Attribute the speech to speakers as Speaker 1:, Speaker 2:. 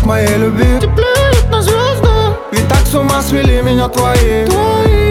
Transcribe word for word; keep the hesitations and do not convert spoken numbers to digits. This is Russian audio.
Speaker 1: моей любви теплеют на звезды. Ведь так с ума свели меня твои, твои.